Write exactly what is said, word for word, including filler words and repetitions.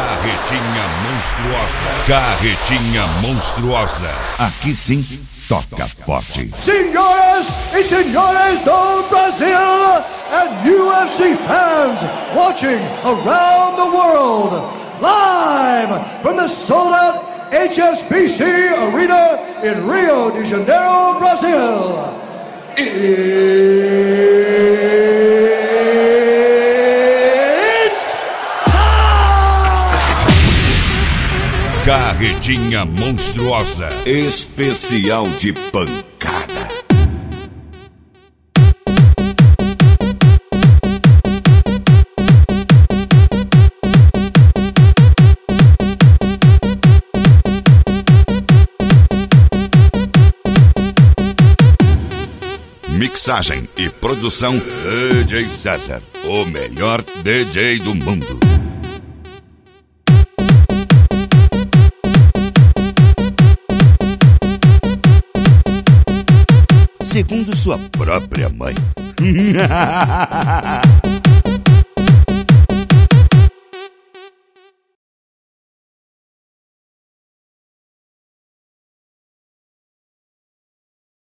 Carretinha monstruosa. Carretinha monstruosa. Aqui sim, toca forte. Senhoras e senhores do Brasil and U F C fans watching around the world, live from the sold-out H S B C Arena in Rio de Janeiro, Brazil. It's time! Carretinha monstruosa. Especial de pancada. Mixagem e produção D J César, o melhor D J do mundo. Segundo sua própria mãe.